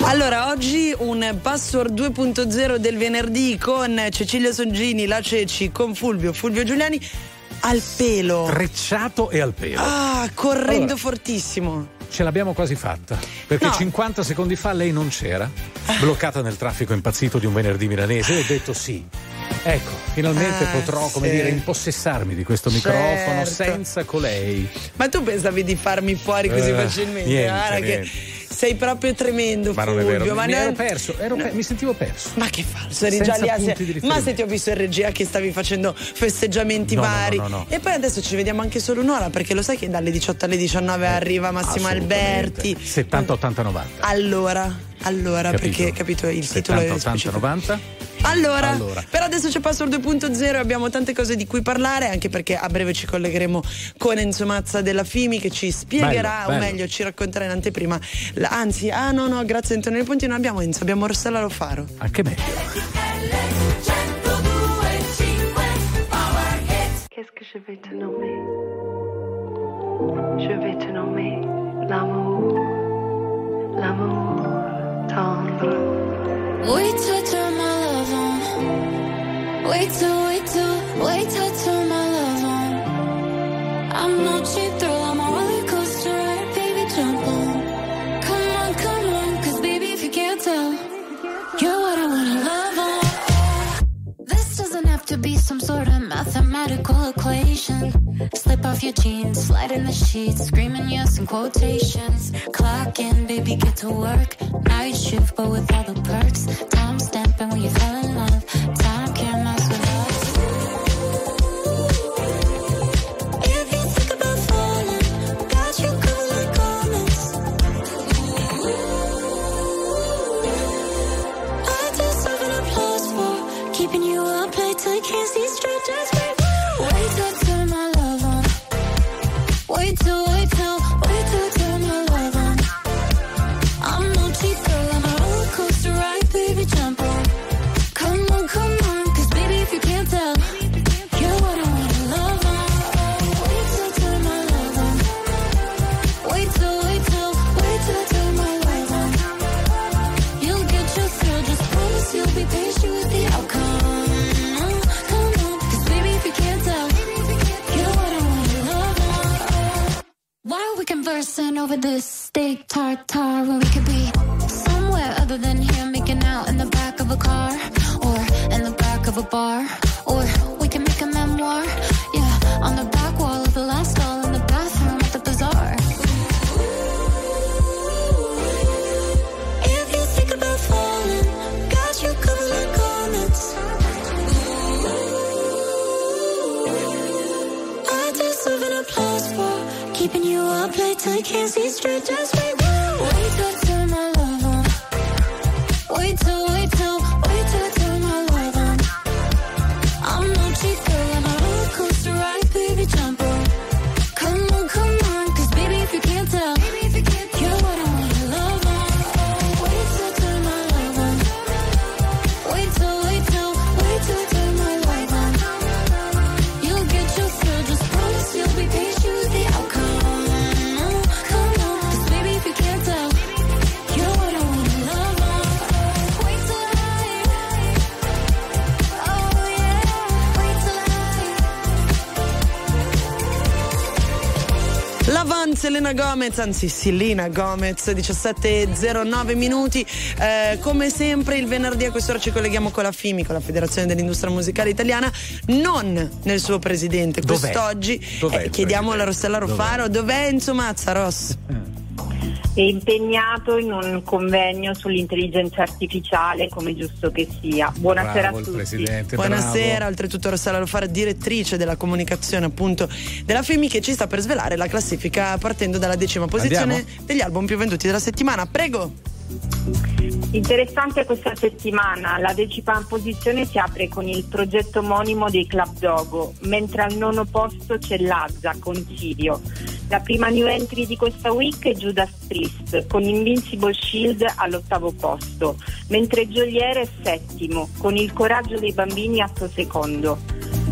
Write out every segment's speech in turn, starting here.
Allora, oggi un password 2.0 del venerdì con Cecilia Songini, la Ceci, con Fulvio Giuliani, al pelo. Trecciato e al pelo. Correndo fortissimo. Ce l'abbiamo quasi fatta, perché 50 secondi fa lei non c'era, bloccata nel traffico impazzito di un venerdì milanese, e ho detto sì. Ecco, finalmente potrò, come dire, impossessarmi di questo microfono senza colei. Ma tu pensavi di farmi fuori così facilmente? Niente. Sei proprio tremendo, ma Fulvio. Non è vero, ma mi ero perso, mi sentivo perso. Ma che falso, eri già lì ma se ti ho visto in regia che stavi facendo festeggiamenti vari. No. E poi adesso ci vediamo anche solo un'ora, perché lo sai che dalle 18 alle 19 arriva Massimo Alberti. 70, 80, 90. Allora, capito? Perché capito il 70, titolo è 80, 90. Allora, per adesso c'è Password 2.0 e abbiamo tante cose di cui parlare, anche perché a breve ci collegheremo con Enzo Mazza della FIMI, che ci spiegherà, o meglio ci racconterà in anteprima, anzi, no, grazie Antonio Ponti, non abbiamo Enzo, abbiamo Rossella Lofaro. Anche meglio. Qu'est-ce que je vais te nommer? Je vais te nommer l'amour tendre. Wait till turn my love on. Wait till turn my love on. I'm no cheap thrill, I'm a roller coaster ride, baby, jump on. Come on, cause baby, if you can't tell, you're what I wanna love on. This doesn't have to be some sort of mathematical equation. Slip off your jeans, slide in the sheets, screaming yes in quotations. Clock in, baby, get to work. Night shift, but with all the perks. Time stamping when you fell in love. Time can't mess with us. If you think about falling, got you covered like garments. I deserve an applause for keeping you up late till you can't see straight. Just wait till turn my love on. Wait till turn my love on. I'm no cheap girl, I'm a roller coaster ride, baby, jump on. Come on, cause baby, if you can't tell, you're what I wanna love on. Wait till turn my love on. Wait till turn my love on. You'll get your thrill, just promise you'll be patient with the outcome. Come on, cause baby, if you can't tell, you're what I wanna love on. Why are we conversing over this steak tartare when we could be somewhere other than here, making out in the back of a car or in the back of a bar, or we can make a memoir, yeah, on the back wall of the last stall in the bathroom at the bazaar. If you think about falling, got you covered like garments. I deserve an applause for keeping you up late till you can't see straight. Just wait till turn my love on. Wait till turn my love on. I'm no cheap girl, I'm a roller coaster ride, baby, jump on. Come on, cause baby, if you can't tell, you're what I wanna love on. Wait till turn my love on. Wait till turn my love on. You'll get your thrill, just promise you'll be patient with the outcome. Come on, cause baby, if you can't tell, you're what I wanna love on. Wait till Lavan, Selena Gomez, 17:09 minuti. Come sempre il venerdì a quest'ora ci colleghiamo con la FIMI, con la Federazione dell'Industria Musicale Italiana, non nel suo presidente. Quest'oggi chiediamo alla Rossella Lofaro dov'è Enzo Mazza, Ross? È impegnato in un convegno sull'intelligenza artificiale, come giusto che sia. Buonasera a tutti. Presidente, buonasera, bravo. Oltretutto Rossella Lofaro, direttrice della comunicazione appunto della FIMI, che ci sta per svelare la classifica partendo dalla 10ª posizione degli album più venduti della settimana. Prego. Interessante questa settimana, la 10ª posizione si apre con il progetto omonimo dei Club Dogo, mentre al 9º posto c'è Lazza con Sirio. La prima new entry di questa week è Judas Priest con Invincible Shield all'8º posto, mentre Geolier è 7º con Il coraggio dei bambini 8 secondo.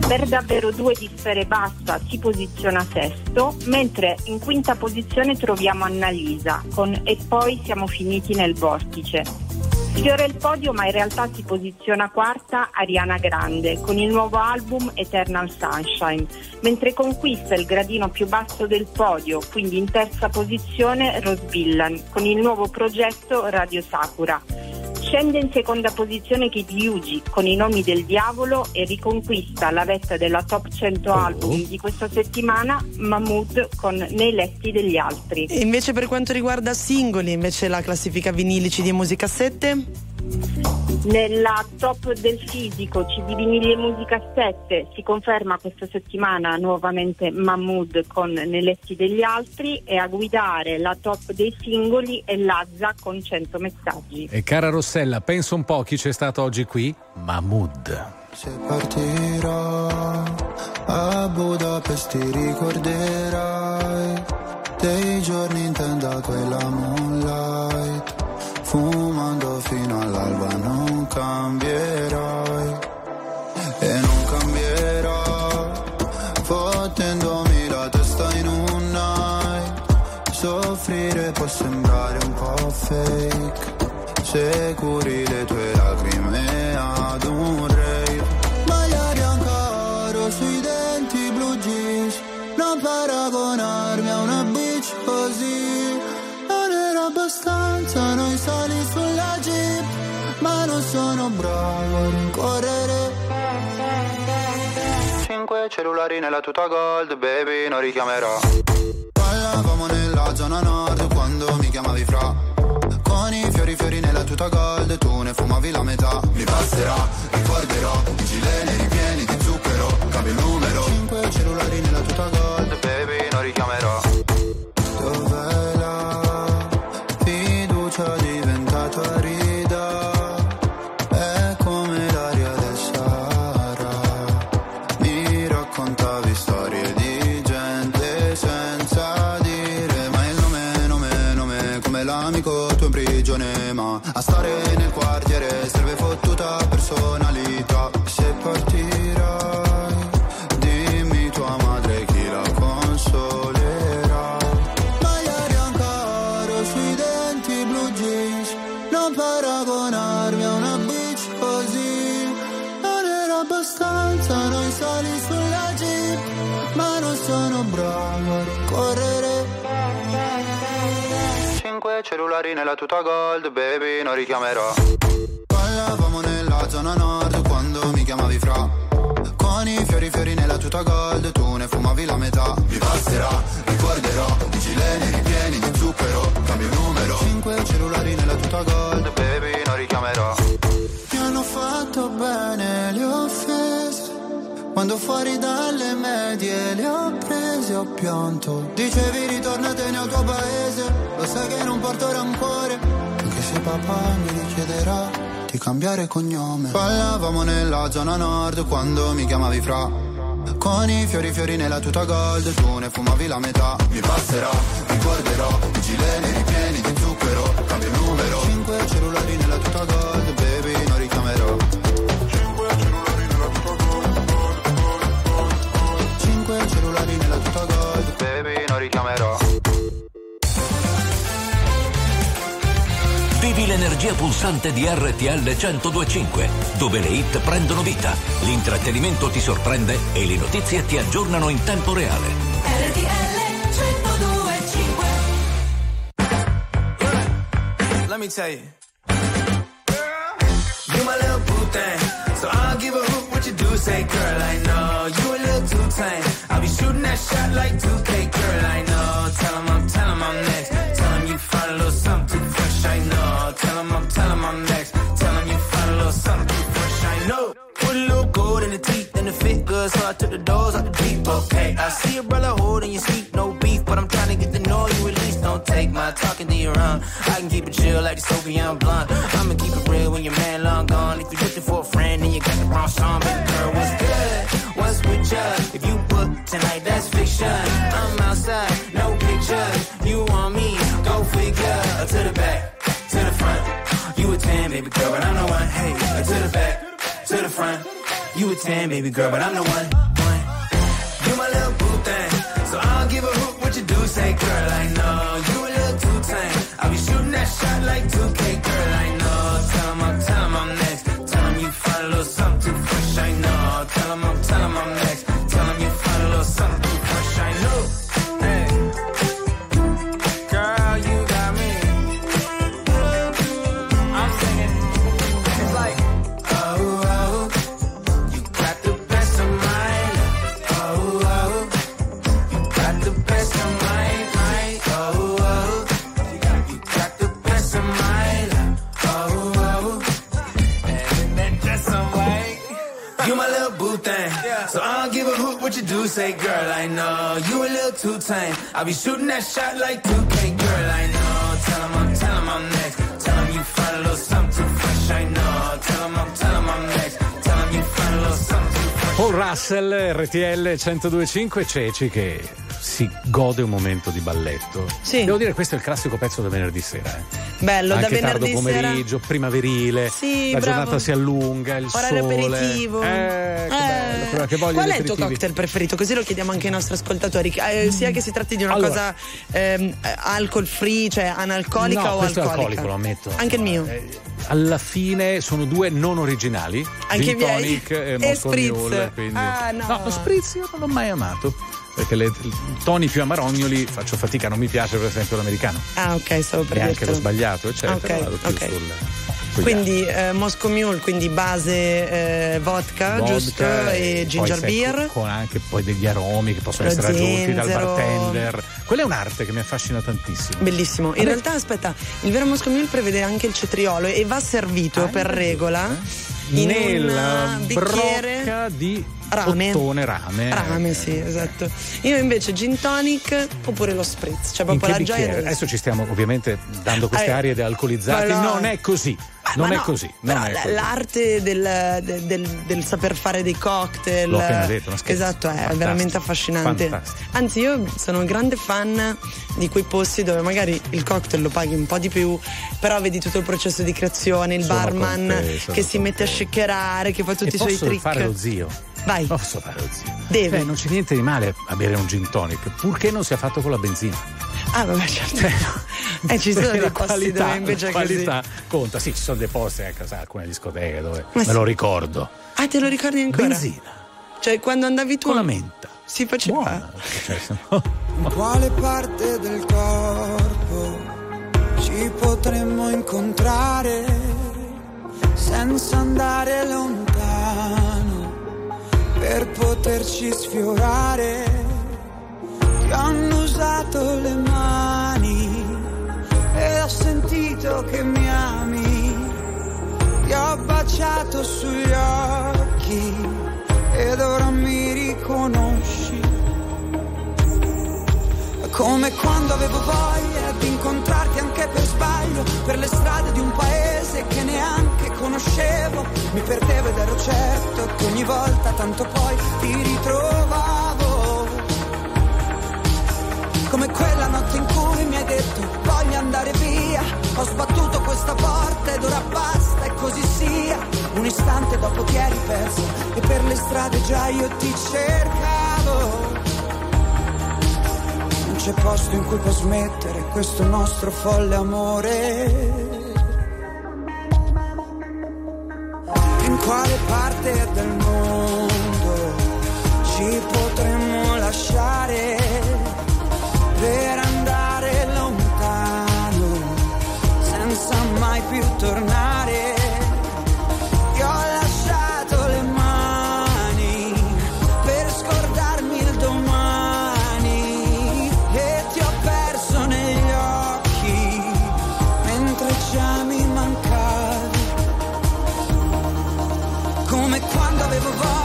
Per davvero 2 di Sfere Basta si posiziona sesto, mentre in quinta posizione troviamo Annalisa con E poi siamo finiti nel vortice. Sfiora il podio, ma in realtà si posiziona quarta Ariana Grande con il nuovo album Eternal Sunshine, mentre conquista il gradino più basso del podio, quindi in terza posizione Rose Villain con il nuovo progetto Radio Sakura. Scende in seconda posizione Kid Yuji con I nomi del diavolo e riconquista la vetta della top 100 album di questa settimana Mahmood con Nei letti degli altri. E invece per quanto riguarda singoli, invece la classifica vinili CD e musicassette? Nella top del fisico CD vinili e musicassette si conferma questa settimana nuovamente Mahmood con Nei letti degli altri, e a guidare la top dei singoli è Lazza con 100 messaggi. E cara Rossella, pensa un po' chi c'è stato oggi qui? Mahmood. Se partirò a Budapest ti ricorderai dei giorni in tenda quella moonlight, fumando fino all'alba. Non cambierai e non cambierò, fottendomi la testa in un night. Soffrire può sembrare un po' fake se curi le tue lacrime ad un rave. Magliari ancora sui denti blu jeans, non paragonarmi a una bitch così. Non era abbastanza noi sali sulla jeep, ma non sono bravo a rincorrere. 5 cellulari nella tuta gold, baby, non richiamerò. Parlavamo nella zona nord quando mi chiamavi fra, con i fiori nella tuta gold, tu ne fumavi la metà. Mi passerà, ricorderò, i gileni ripieni di zucchero, cambio il numero. 5 cellulari nella tuta gold, baby, non richiamerò. Dov'è la fiducia diventata rida? È come l'aria del Sahara. Mi raccontavi storie di gente senza dire mai il nome, come l'amico tuo in prigione, ma a stare nel quartiere serve fottuta personalità. Se partirai, dimmi tua madre chi la consolerà. Magliari ancora sui denti blu jeans, non paragonarmi a una bitch così. Non era abbastanza noi sali sulla jeep, ma non sono bravo a rincorrere. 5 cellulari nella tuta gold, baby, non richiamerò. Parlavamo nella zona nord quando mi chiamavi fra, con i fiori nella tuta gold, tu ne fumavi la metà. Mi passerà, ricorderò, i gileni ripieni di zucchero, cambio il numero. 5 cellulari nella tuta gold, baby, non richiamerò. Mi hanno fatto bene le offese, quando fuori dalle medie le ho prese, ho pianto. Dicevi ritornatene al tuo paese, lo sai che non porto rancore, anche se papà mi richiederà di cambiare cognome. Parlavamo nella zona nord quando mi chiamavi fra, con i fiori nella tuta gold, tu ne fumavi la metà. Mi passerà, ricorderò, i gileni ripieni di zucchero, cambio il numero. 5 cellulari nella tuta gold, baby, non richiamerò. 5 cellulari nella tuta gold, baby, non richiamerò. Vivi l'energia pulsante di RTL 102.5, dove le hit prendono vita, l'intrattenimento ti sorprende e le notizie ti aggiornano in tempo reale. RTL 102.5. Let me tell you, you my little boo thing, so I'll give a hoot what you do. Say, girl, I know you a little too tame. I'll be shooting that shot like 2K, girl, I know. Tell 'em I'm next. Tell 'em you find a little something too fresh, I know. Tell 'em I'm next. Tell 'em you find a little something too fresh, I know. Put a little gold in the teeth and the fit good, so I took the doors out the deep. Okay, I see a brother holding your seat, no beef, but I'm trying to get to know you at least. Don't take my talking to your own. I can keep it chill like the Soviet blunt. I'ma keep it real when your man long gone. If you're looking for a friend and you got the wrong song, baby girl, what's good? What's with ya? If you book tonight, that's fiction. I'm outside, no pictures. You want me? Go figure. To the back, to the front. You a 10, baby girl, but I'm the one. Hey, to the back, to the front. You a 10, baby girl, but I'm the one. You my little boo thing, so I don't give a hoot what you do. Say, girl, I know you a little too tame. I'll be shooting that shot like 2K, girl, I know. Tell 'em I'm next. Tell 'em you find a little something too fresh, I know. Tell 'em I'm next. Tell 'em you find a little something too fresh, I know. Hey, girl, you got me. I'm singing. It's like, oh, oh, you got the best of mine. Oh, oh, you got the best of mine. Oh, oh, you got the best of mine. Oh, oh, and that dress on white. You my little boo thing, so I don't give a hoot what you do. Say, girl, I know you a little too tame. I'll be shooting that shot like 2K, girl, I know. Tell 'em I'm next. Tell 'em you find a little something too fresh, I know. Tell 'em I'm next. Tell 'em you find a little something too fresh. Paul Russell, RTL 102.5, Ceci che si gode un momento di balletto. Sì. Devo dire, questo è il classico pezzo da venerdì sera. Bello, Anche da venerdì tardo pomeriggio, sera. primaverile, Sì, la bravo. giornata si allunga, il Orario sole. aperitivo. Che bello, che voglia Qual di è il tuo aperitivi. cocktail preferito? Così lo chiediamo anche ai nostri ascoltatori. Sia che si tratti di una Allora, cosa alcol free, cioè analcolica no, o questo alcolica. è alcolico, lo ammetto. Anche il mio. Alla fine sono due non originali, Anche Gin i miei. Tonic e E Moscow Spritz. Mule, quindi... Ah, no. lo Spritz io non l'ho mai amato, perché i toni più amarognoli faccio fatica, non mi piace per esempio l'americano, Ah, ok, stavo per neanche dirtelo. lo sbagliato, eccetera. Ok, Vado più ok. sui Quindi Moscow Mule, quindi base vodka, giusto? E ginger poi, sai, beer. con anche poi degli aromi che possono Lo essere aggiunti dal zenzero. bartender. Quella è un'arte che mi affascina tantissimo. Bellissimo. In realtà, aspetta, il vero Moscow Mule prevede anche il cetriolo e va servito per regola in nella un bicchiere brocca di rame. ottone rame. Rame, sì, esatto. Io invece gin tonic oppure lo spritz, cioè In proprio che la bicchiere? gioia del... Adesso ci stiamo ovviamente dando queste arie di alcolizzati. ma no. Non è così. Non Ma è no, così. però Non è così. l'arte del saper fare dei cocktail. L'ho appena detto, non scherzo. Esatto, è Fantastico, veramente affascinante. fantastico. Anzi, io sono un grande fan di quei posti dove magari il cocktail lo paghi un po' di più, però vedi tutto il processo di creazione, il Sono barman con te, sono che si con mette a te. shakerare, che fa tutti E i suoi posso trick. fare lo zio? Vai. Posso fare lo zio? Deve. Non c'è niente di male a bere un gin tonic, purché non sia fatto con la benzina. Ah, vabbè, certo. Ci sono Perché dei posti dove invece la è così. qualità conta. Sì, ci sono dei posti, ecco, sai, alcune discoteche dove Ma me sì. lo ricordo. Ah, te lo ricordi ancora? Benzina, Cioè, quando andavi tu con la menta. si faceva. Buona. Cioè, se no- In quale parte del corpo ci potremmo incontrare senza andare lontano per poterci sfiorare? Ti hanno usato le mani e ho sentito che mi ami, ti ho baciato sugli occhi ed ora mi riconosci. Come quando avevo voglia di incontrarti anche per sbaglio, per le strade di un paese che neanche conoscevo. Mi perdevo ed ero certo che ogni volta tanto poi ti ritrovavo. Come quella notte in cui mi hai detto voglio andare via. Ho sbattuto questa porta ed ora basta e così sia. Un istante dopo ti eri perso e per le strade già io ti cercavo. Non c'è posto in cui può smettere questo nostro folle amore. In quale parte del mondo ci potremmo lasciare per andare lontano senza mai più tornare? Ti ho lasciato le mani per scordarmi il domani e ti ho perso negli occhi mentre già mi mancavi. Come quando avevo voglia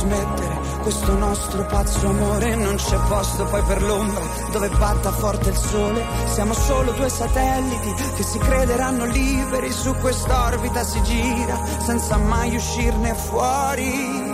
smettere questo nostro pazzo amore. Non c'è posto poi per l'ombra dove batta forte il sole. Siamo solo due satelliti che si crederanno liberi. Su quest'orbita si gira senza mai uscirne fuori.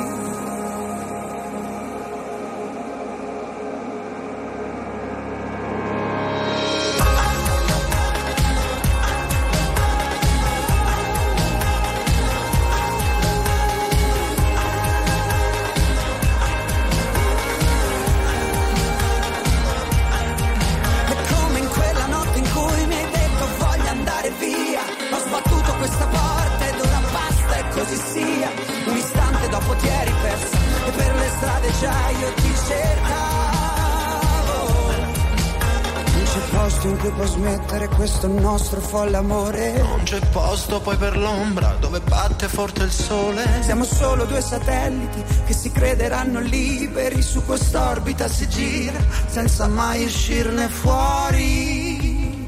Questo nostro folle amore. Non c'è posto poi per l'ombra dove batte forte il sole. Siamo solo due satelliti che si crederanno liberi. Su quest'orbita si gira senza mai uscirne fuori.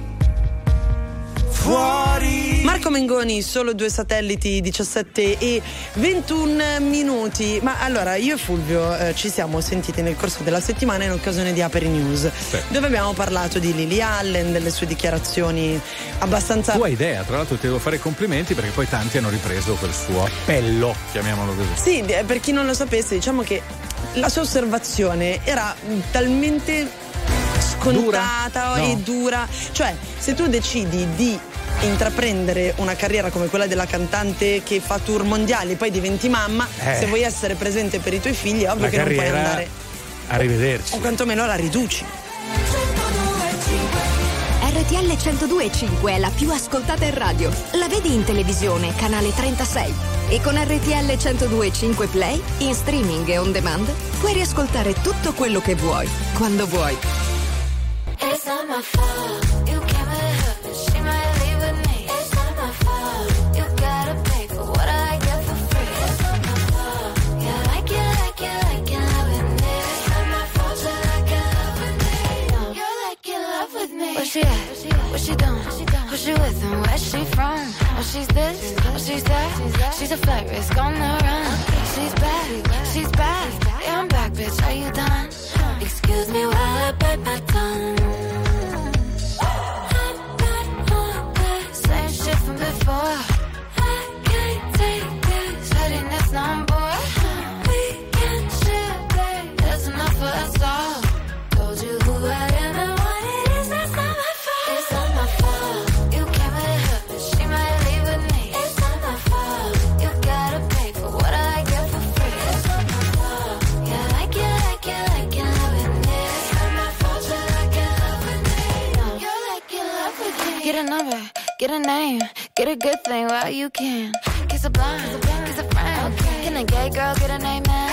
Fuori. Marco Mengoni, solo due satelliti, 17 e 21 minuti. Ma allora, io e Fulvio ci siamo sentiti nel corso della settimana in occasione di Aperi News, sì, dove abbiamo parlato di Lily Allen, delle sue dichiarazioni abbastanza... Tua idea, tra l'altro ti devo fare i complimenti perché poi tanti hanno ripreso quel suo appello, chiamiamolo così. Sì, per chi non lo sapesse, diciamo che la sua osservazione era talmente scontata e dura. Cioè, se tu decidi di intraprendere una carriera come quella della cantante che fa tour mondiali, poi diventi mamma, se vuoi essere presente per i tuoi figli è ovvio che non puoi andare. Arrivederci. O quantomeno la riduci. RTL 102.5 è la più ascoltata in radio. La vedi in televisione, canale 36. E con RTL 102.5 Play, in streaming e on demand, puoi riascoltare tutto quello che vuoi, quando vuoi. It's not my fault. You came with her, but she might leave with me. It's not my fault. You gotta pay for what I get for free. It's not my fault. You like love with me. It's not my fault. You like love with me. No, you like love with me. Where she at? What she doing? Who she with and where she from? Oh, she's this, oh, she's that. She's a flight risk on the run. She's back. Yeah, I'm back, bitch. Are you done? Excuse me while I bite my tongue. I'm not on that same shit from before. I can't take this pettiness no more. We can share, babe. There's enough for us all. Told you who I am and what it is. That's not my fault. It's not my fault. You came with her, but she might leave with me. It's not my fault. You gotta pay for what I get for free. It's not my fault. Yeah, like it. Get a number, get a name, get a good thing while you can. Kiss a blind, kiss a friend. Can a gay girl get a name now?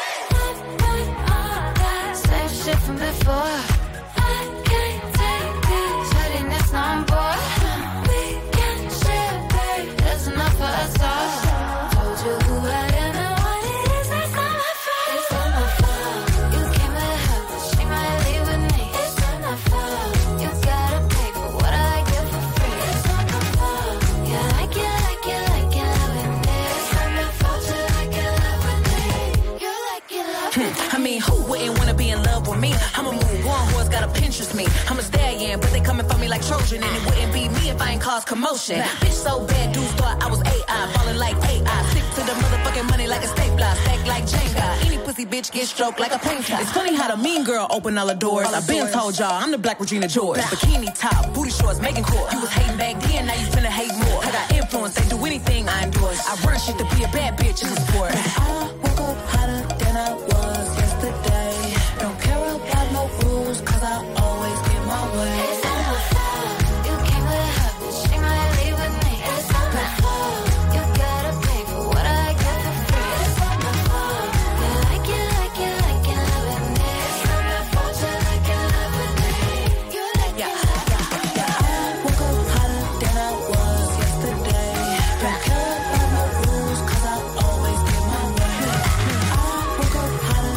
Same shit from before. I can't take this pettiness no more. We can share, babe. There's enough for us all. Told you who I am and what it is. That's not my fault. It's not my fault. You came with her, but she might leave with me. It's not my fault. You gotta pay for what I get for free. It's not my fault. Yeah, like it love with me. It's not my fault. You like it love with me. You like it love with me. I mean, who wouldn't wanna be in love with me? I'm a move on, who's gotta Pinterest me. I'm a stallion, but they coming for me like Trojan, and it wouldn't be me if I ain't cause commotion. Bitch so bad, dudes thought I was AI, falling like AI. Stick to the motherfucking money like a stapler, stack like Jenga. Any pussy bitch get stroked like a painter. It's funny how the mean girl open all the doors. I've been told y'all I'm the Black Regina George. Bikini top, booty shorts, making court. You was hating back then, now you finna hate more. I got influence, they do anything I endorse. I run shit to be a bad bitch in the sport. I woke up hotter than I was yesterday. Don't care about no rules, cause I always get my way. It's not my fault. You came with her, but she might leave with me. It's not my fault. You gotta pay for what I get for free. It's not my fault. You like it love with me. It's not my fault. You like it love with me. You like it love with me. I woke up hotter than I was yesterday. Don't care about no rules, cause I always get my way. I woke up hotter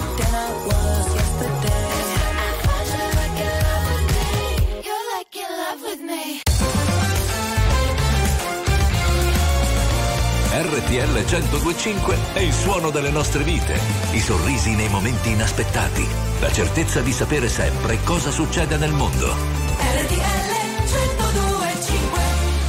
RTL 102.5 è il suono delle nostre vite, i sorrisi nei momenti inaspettati, la certezza di sapere sempre cosa succede nel mondo. RTL 102.5.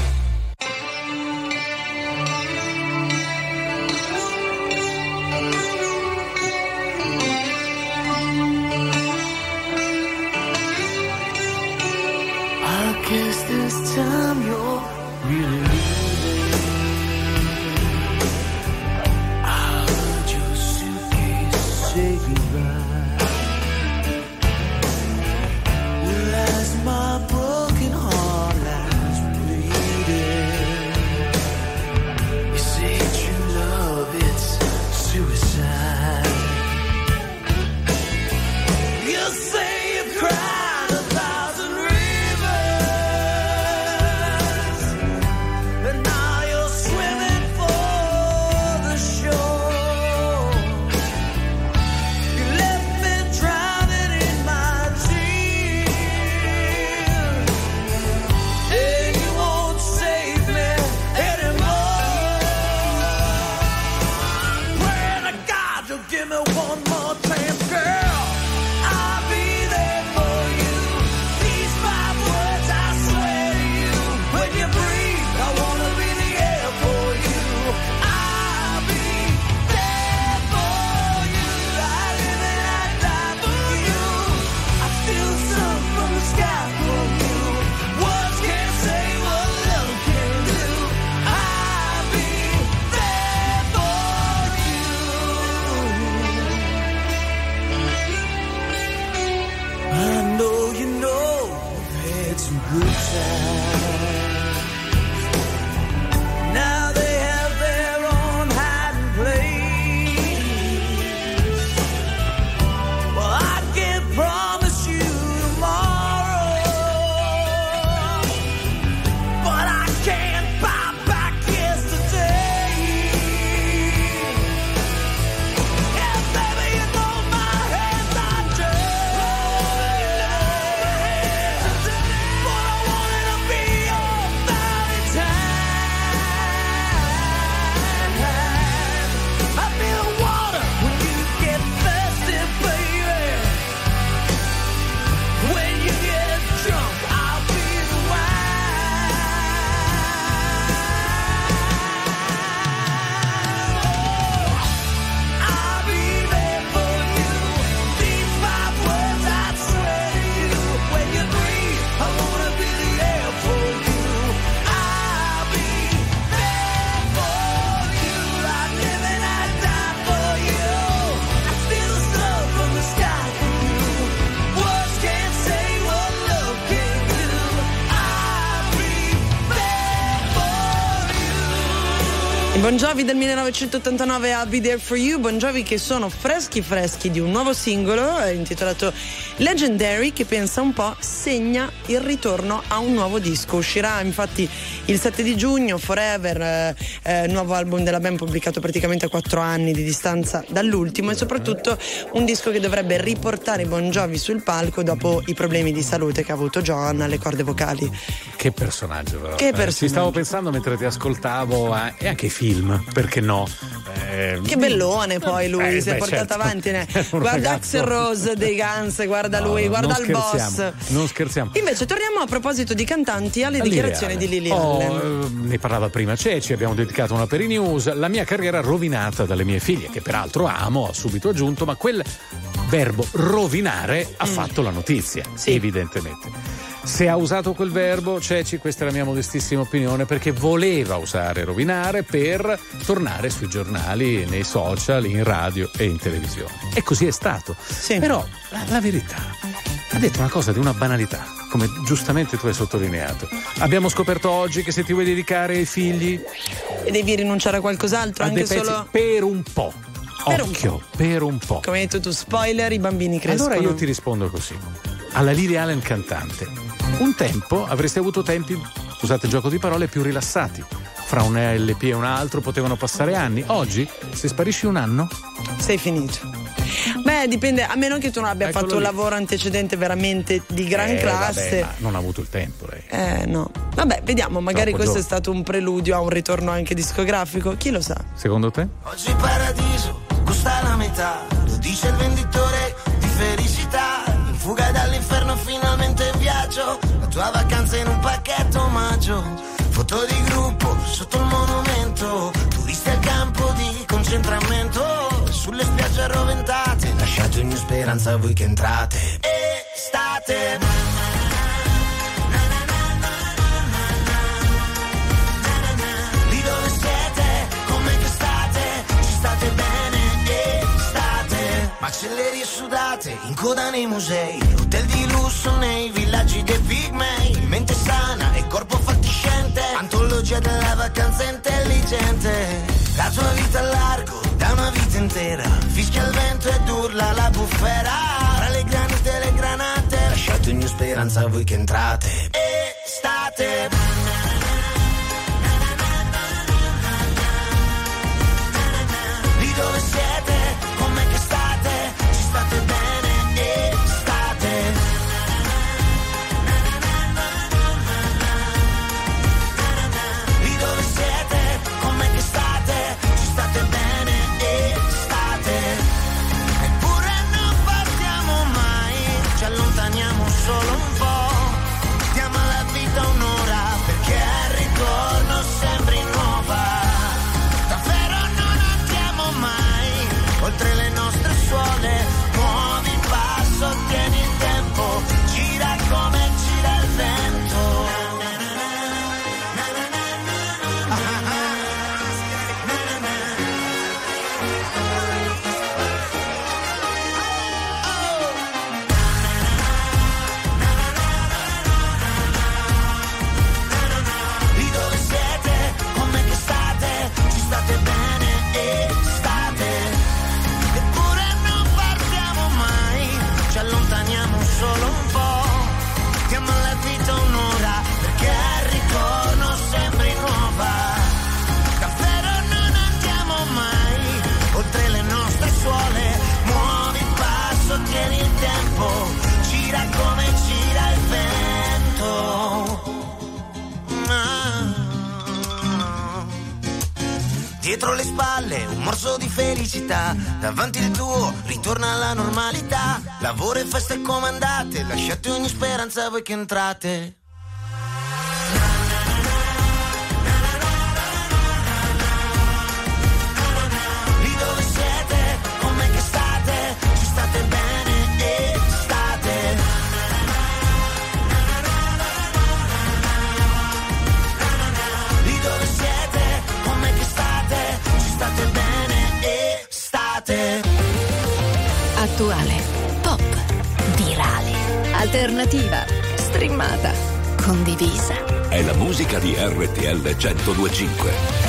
I guess this time you're really leaving. I heard your suitcase say goodbye. Well, as my broken heart lies bleeding, you say true love, it's suicide. You say you cried 1,000 and now you're swimming for the shore. You left me drowning in my tears, and you won't save me anymore. Praying to God you'll give me one more chance, girl. I'll be there for you. These 5 words I swear to you. When you breathe, I wanna be the air for you. I'll be there for you. I live and I die for you. I feel the sun from the sky for you. Words can't say what love can do. I'll be there for you. I know you know I've had some good times. Now they have their own hiding place. Well, I can't promise you tomorrow, but I can buy back yesterday. Yeah, baby, you know my hands are dirty, but I wanted to be your Valentine. I feel water when you get thirsty, baby. When you get drunk, I'll be the wine. I'll be there for you. These 5 words I swear to you. When you breathe, I wanna be the air for you. I'll be there for you. I live and I die for you. I feel the sun from the sky for you. Words can't say what love can do. I'll be there for you. I Bon Jovi del 1989, I'll Be There For You. Bon Jovi che sono freschi di un nuovo singolo intitolato Legendary, che pensa un po' segna il ritorno a un nuovo disco. Uscirà infatti il 7 di giugno Forever, nuovo album della band pubblicato praticamente a 4 anni di distanza dall'ultimo, e soprattutto un disco che dovrebbe riportare Bon Jovi sul palco dopo i problemi di salute che ha avuto John alle corde vocali. Che personaggio però. Che personaggio. Ci stavo pensando mentre ti ascoltavo, e anche i film, perché no? Che bellone poi lui, si è portato certo. avanti. Guarda ragazzo. Axl Rose dei Guns, guarda lui, guarda il boss. Non scherziamo. Invece torniamo a proposito di cantanti alle dichiarazioni di Lily Allen. Ne parlava prima Ceci, abbiamo dedicato una per i news. La mia carriera rovinata dalle mie figlie, che peraltro amo, ha subito aggiunto, ma quel verbo rovinare ha fatto la notizia, Sì. evidentemente. Se ha usato quel verbo, Ceci, questa è la mia modestissima opinione, perché voleva usare rovinare per tornare sui giornali, nei social, in radio e in televisione. E così è stato. Sì. Però la verità, ha detto una cosa di una banalità, come giustamente tu hai sottolineato. Abbiamo scoperto oggi che se ti vuoi dedicare ai figli E devi rinunciare a qualcos'altro, a anche dei pezzi solo per un po'. Per un Occhio, per un po'. come hai detto tu, spoiler, i bambini crescono. Allora io ti rispondo così. Alla Lily Allen cantante. Un tempo avreste avuto tempi, scusate il gioco di parole, più rilassati. Fra un LP e un altro potevano passare anni. Oggi, se sparisci un anno, sei finito. Beh, Dipende, a meno che tu non abbia fatto un lavoro antecedente veramente di gran classe. Vabbè, ma non ha avuto il tempo lei. No. Vabbè, vediamo, magari Troppo questo è stato un preludio a un ritorno anche discografico, chi lo sa. Secondo te? Oggi paradiso costa la metà, lo dice il venditore di felicità. In fuga dall'inferno finalmente in viaggio, la tua vacanza in un pacchetto omaggio. Foto di gruppo sotto il monumento, turisti al campo di concentramento, sulle spiagge arroventate, lasciate ogni speranza a voi che entrate. Estate. Lì dove siete, com'è che state? Ci state bene, estate. Macellerie sudate, in coda nei musei, hotel di lusso nei villaggi dei pigmei, mente sana e corpo fatiscente, antologia della vacanza intelligente. La tua vita a largo, da una vita intera, fischia il vento ed urla la bufera. Tra le granite e le granate, lasciate ogni speranza a voi che entrate. Estate. Lì dove siete, com'è che state? Ci state bene, estate. Lì dove siete, com'è che state? Ci state bene, estate. Eppure non partiamo mai, ci allontaniamo solo un po'. Diamo alla vita un'ora, perché al ritorno sembri nuova. Davvero non andiamo mai oltre le nostre suole. Muovi il passo, tieni il tempo, gira come gira il vento. Lì dove siete, com'è che state? Ci state bene, estate. Eppure non partiamo mai, ci allontaniamo solo un po'. Diamo alla vita un'ora, perché al ritorno sembri nuova. Davvero non andiamo mai oltre le nostre suole. Muovi il passo, tieni il tempo, gira come gira il vento. Dietro le spalle un morso di felicità, davanti il tuo ritorna alla normalità. Lavoro e feste comandate, lasciate ogni speranza a voi che entrate. Lì dove siete, com'è che state? Ci state bene, estate. Lì dove siete, com'è che state? Ci state bene, estate. Attuale, pop, virale, alternativa, streamata, condivisa. È la musica di RTL 102.5.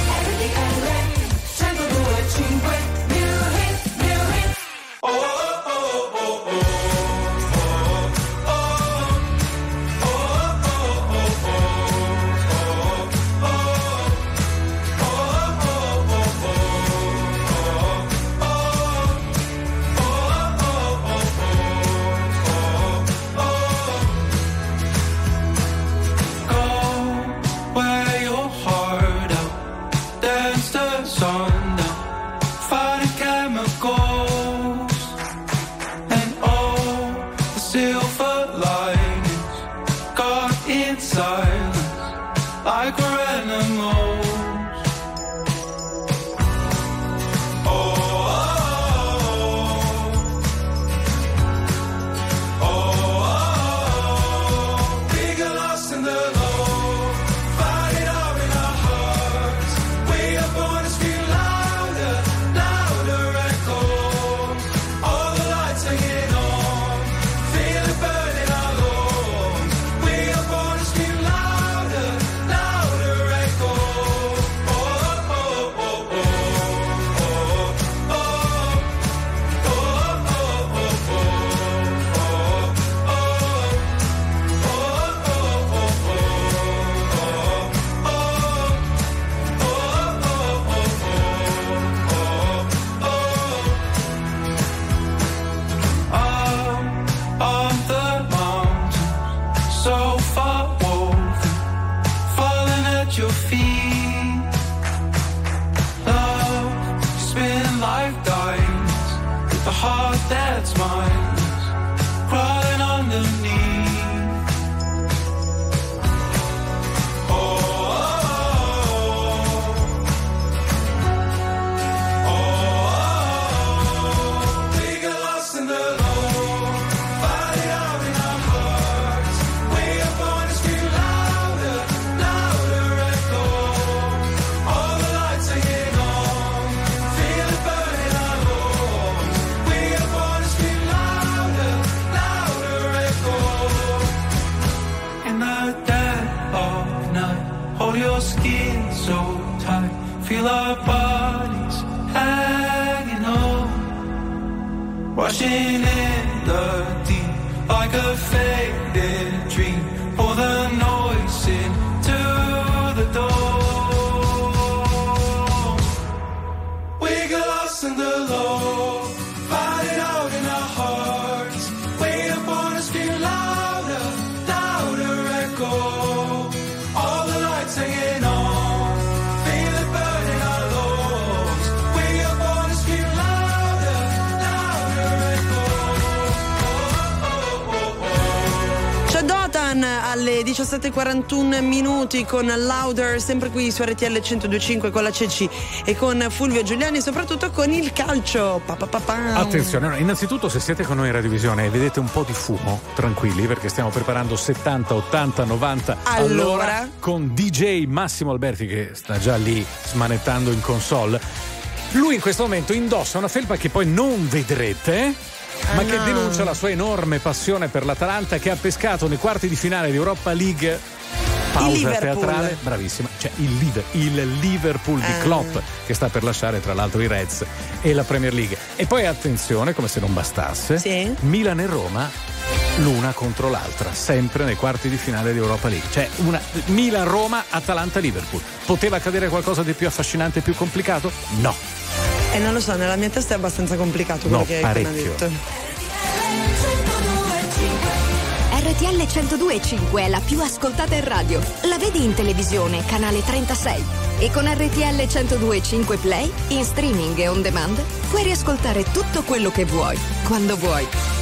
your skin so tight. Feel our bodies hanging on, washing in the deep like a faded dream. Pour the noise into the door. We get lost in the low, fight it out in our hearts. Wait upon us, feel louder, louder echo. All the lights hanging on, feel it burning our lungs. Wait upon us, feel louder, louder echo. C'è Dotan alle 17:41 minuti con Louder, sempre qui su RTL 102.5 con la Ceci e con Fulvio Giuliani, soprattutto con il calcio. Attenzione, innanzitutto se siete con noi in radiovisione e vedete un po' di fumo, tranquilli, perché stiamo preparando 70, 80, 90 all'ora con DJ Massimo Alberti che sta già lì smanettando in console. Lui in questo momento indossa una felpa che poi non vedrete, ma che denuncia la sua enorme passione per l'Atalanta, che ha pescato nei quarti di finale di Europa League. Pausa teatrale, bravissima. Cioè il Liverpool di Klopp, che sta per lasciare tra l'altro i Reds e la Premier League. E poi attenzione, come se non bastasse, Milan e Roma l'una contro l'altra, sempre nei quarti di finale di Europa League. Cioè una Milan-Roma, Atalanta-Liverpool. Poteva accadere qualcosa di più affascinante e più complicato? No. Non lo so, nella mia testa è abbastanza complicato quello che hai appena detto. RTL 102.5 è la più ascoltata in radio. La vedi in televisione, canale 36. E con RTL 102.5 Play, in streaming e on demand, puoi riascoltare tutto quello che vuoi, quando vuoi.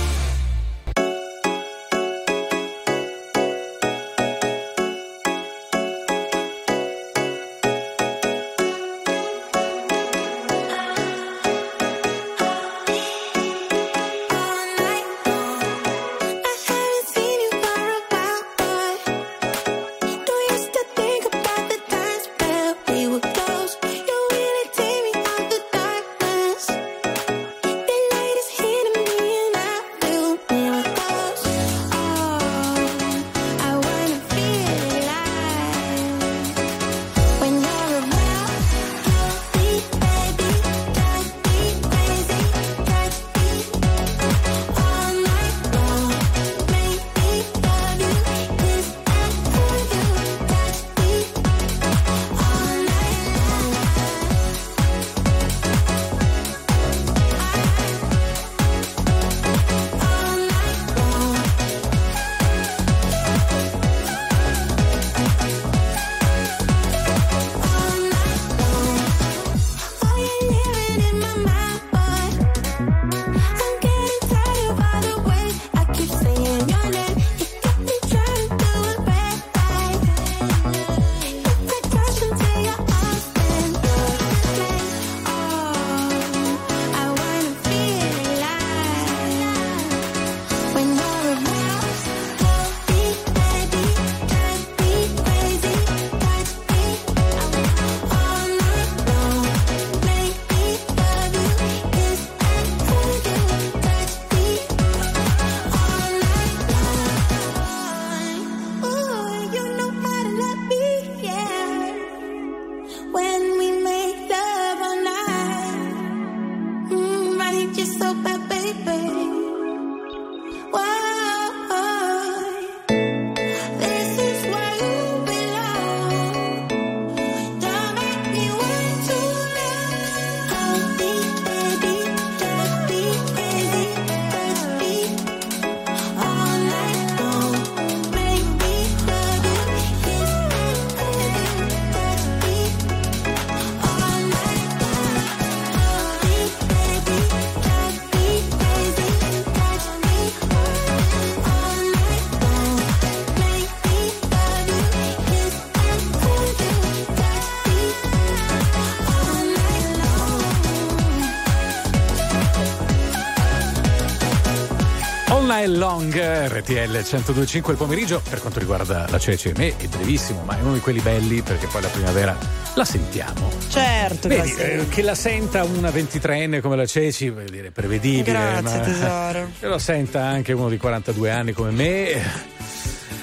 Long, RTL 102.5 il pomeriggio. Per quanto riguarda la Ceci e me è brevissimo, ma è uno di quelli belli perché poi la primavera la sentiamo. Certo. Vedi, che la senta una 23enne come la Ceci, vuol dire, prevedibile. Grazie, tesoro. Che lo senta anche uno di 42 anni come me.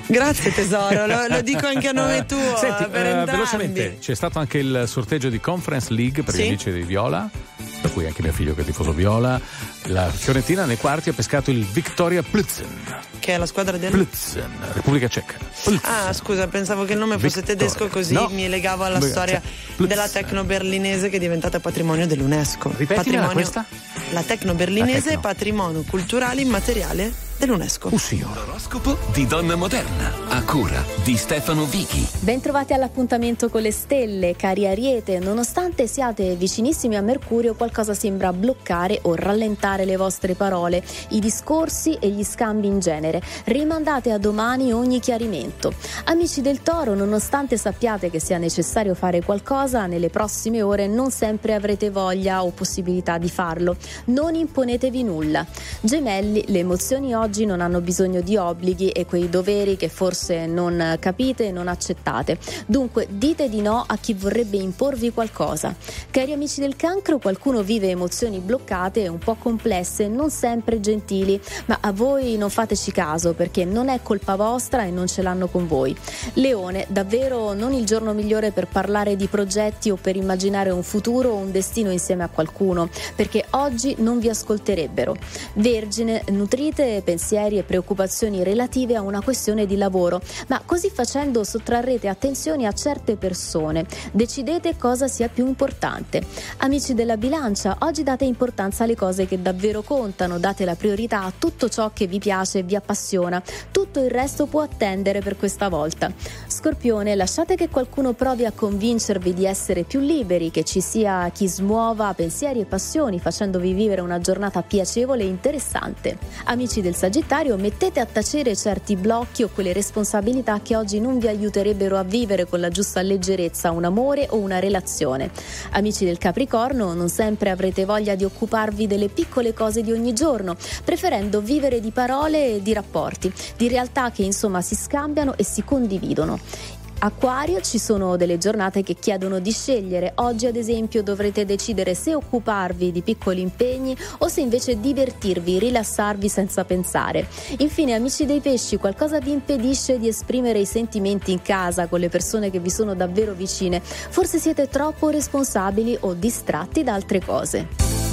Grazie tesoro, lo dico anche a nome tuo. Senti, per entrambi. velocemente, c'è stato anche il sorteggio di Conference League per gli amici di Viola, per cui anche mio figlio che è tifoso Viola. La Fiorentina nei quarti ha pescato il Viktoria Plzen, che è la squadra del Plzen, Repubblica Ceca. Plzen. Ah, scusa, pensavo che il nome fosse tedesco, così mi legavo alla storia della tecno berlinese che è diventata patrimonio dell'UNESCO. Ripetimi questa? La tecno berlinese è patrimonio culturale immateriale dell'UNESCO. L'oroscopo di Donna Moderna, a cura di Stefano Vichi. Bentrovati all'appuntamento con le stelle, cari Ariete. Nonostante siate vicinissimi a Mercurio, qualcosa sembra bloccare o rallentare le vostre parole, i discorsi e gli scambi in genere. Rimandate a domani ogni chiarimento. Amici del Toro, nonostante sappiate che sia necessario fare qualcosa, nelle prossime ore non sempre avrete voglia o possibilità di farlo. Non imponetevi nulla. Gemelli, le emozioni oggi non hanno bisogno di obblighi e quei doveri che forse non capite e non accettate. Dunque dite di no a chi vorrebbe imporvi qualcosa. Cari amici del Cancro, qualcuno vive emozioni bloccate e un po' complesse, non sempre gentili, ma a voi non fateci caso perché non è colpa vostra e non ce l'hanno con voi. Leone, davvero non il giorno migliore per parlare di progetti o per immaginare un futuro o un destino insieme a qualcuno, perché oggi non vi ascolterebbero. Vergine, nutrite pensieri e preoccupazioni relative a una questione di lavoro, ma così facendo sottrarrete attenzione a certe persone. Decidete cosa sia più importante. Amici della Bilancia, oggi date importanza alle cose che davvero contano, date la priorità a tutto ciò che vi piace e vi appassiona. Tutto il resto può attendere per questa volta. Scorpione, lasciate che qualcuno provi a convincervi di essere più liberi, che ci sia chi smuova pensieri e passioni facendovi vivere una giornata piacevole e interessante. Amici del Sagittario, mettete a tacere certi blocchi o quelle responsabilità che oggi non vi aiuterebbero a vivere con la giusta leggerezza un amore o una relazione. Amici del Capricorno, non sempre avrete voglia di occuparvi delle piccole cose di ogni giorno, preferendo vivere di parole e di rapporti, di realtà che insomma si scambiano e si condividono. Acquario, ci sono delle giornate che chiedono di scegliere. Oggi ad esempio dovrete decidere se occuparvi di piccoli impegni o se invece divertirvi, rilassarvi senza pensare. Infine, amici dei Pesci, qualcosa vi impedisce di esprimere i sentimenti in casa con le persone che vi sono davvero vicine. Forse siete troppo responsabili o distratti da altre cose.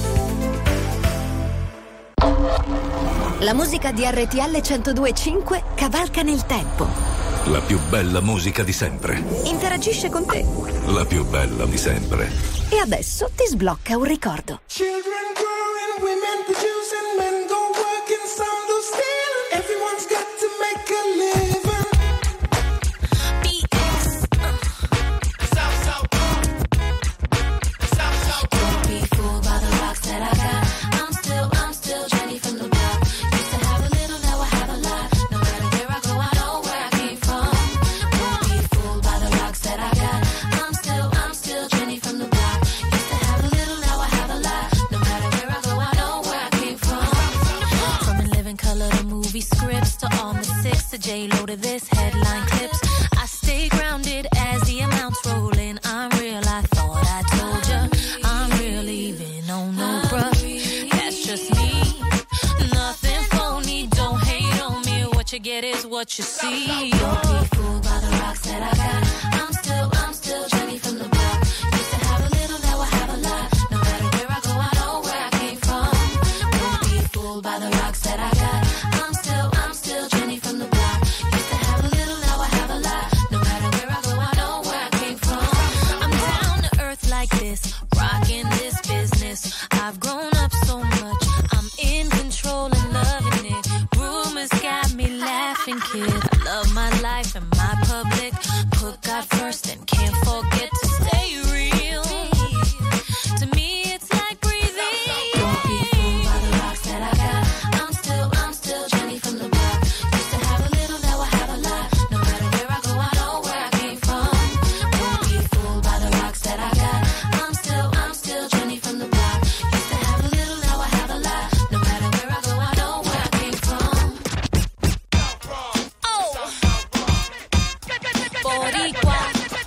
La musica di RTL 102.5 cavalca nel tempo. La più bella musica di sempre. Interagisce con te. La più bella di sempre. E adesso ti sblocca un ricordo. Children growing, women producing, men go working, some do stealing. Everyone's got to make a living. Don't be fooled by the rocks that I got. I'm still Jenny from the block. Used to have a little, now I have a lot. No matter where I go, I know where I came from. Don't be fooled by the rocks that I got. I'm still Jenny from the block. Used to have a little, now I have a lot. No matter where I go, I know where I came from. From In Living Color to movie scripts to all the six to J-Lo to this headline clips. I stay grounded as the amounts roll in. I'm real, I thought I told ya. I'm real even on no bruh. That's just me. Nothing phony, don't hate on me. What you get is what you see. Don't be fooled by the rocks that I got. I'm still Jenny from the block. Used to have a little, now I have a lot. No matter where I go, I know where I came from. Don't be fooled by the rocks that I got. I'm still Jenny from the block. Used to have a little, now I have a lot. No matter where I go, I know where I came from. I'm down to earth like this, rocking this business. I've grown up so much, I'm in control and loving it. Rumors got me laughing, kid. I love my life and my public. Put God first and can't forget to stay real. To me, it's like breathing. Don't be fooled by the rocks that I got. I'm still Jenny from the block. Used to have a little, now I have a lot. No matter where I go, I know where I came from. Don't be fooled by the rocks that I got. I'm still Jenny from the block. Used to have a little, now I have a lot. No matter where I go, I know where I came from. Oh, Boricua.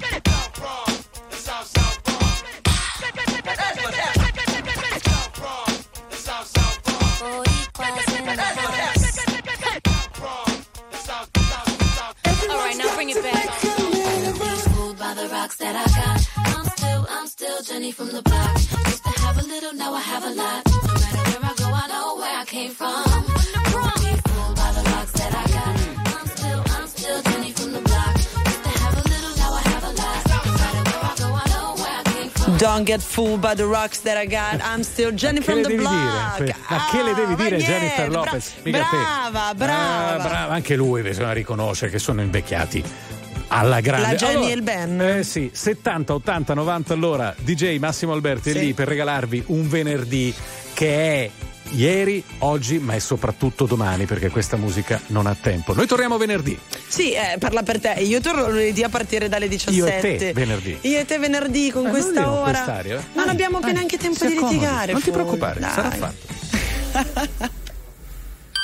rocks that I got. I'm still Jenny from the block. Used to have a little, now I have a lot. No matter where I go, I know where I came from. Won't be fooled by the rocks that I got. I'm still Jenny from the block. Used to have a little, now I have a lot. No matter where I go, I know where I came from. Don't get fooled by the rocks that I got. I'm still Jenny from the block. Ma che le devi dire Jennifer Lopez? Brava. Anche lui bisogna riconoscere che sono invecchiati alla grande. La Jenny e il Ben. Sì, 70, 80, 90 all'ora. DJ Massimo Alberti è lì per regalarvi un venerdì che è ieri, oggi, ma è soprattutto domani, perché questa musica non ha tempo. Noi torniamo venerdì. Sì, parla per te. Io torno lunedì a partire dalle 17. Io e te venerdì. Io e te venerdì con questa ora. Non abbiamo neanche tempo di litigare. Non ti preoccupare, sarà fatto.